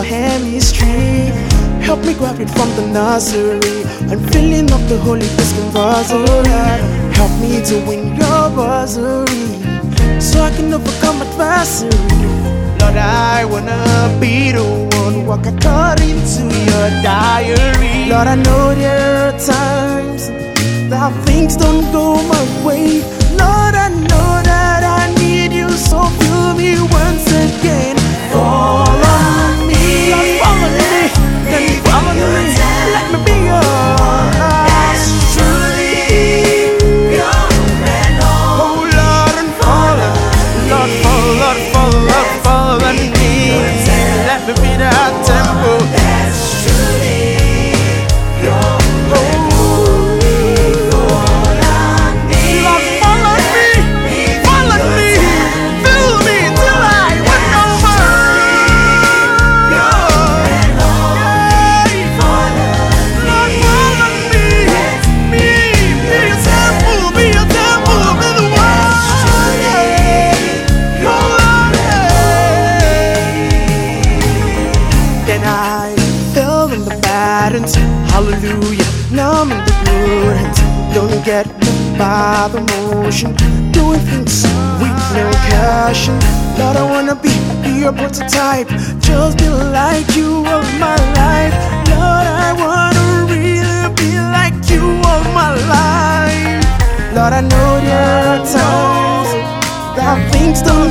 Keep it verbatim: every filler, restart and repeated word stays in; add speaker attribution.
Speaker 1: chemistry. Help me grab it from the nursery and filling up the Holy Ghost conversary. Help me to win your bursary so I can overcome adversity. Lord, I wanna be the one walk according to your diary. Lord, I know there are times that things don't go my way. Lord, I know that I need you, so fill me once again. Fall on me, Lord, fall on me, then fall on me. Let me be yours, truly your man. Oh Lord, and fall on, Lord, fall, Lord, fall, Lord, fall on me. Let me be that temple. That's truly your man. Hallelujah, now I'm in the good hands. Don't get moved by the motion, doing things with no caution. Lord, I wanna be, be your prototype, just be like you all my life. Lord, I wanna really be like you all my life. Lord, I know there are times that things don't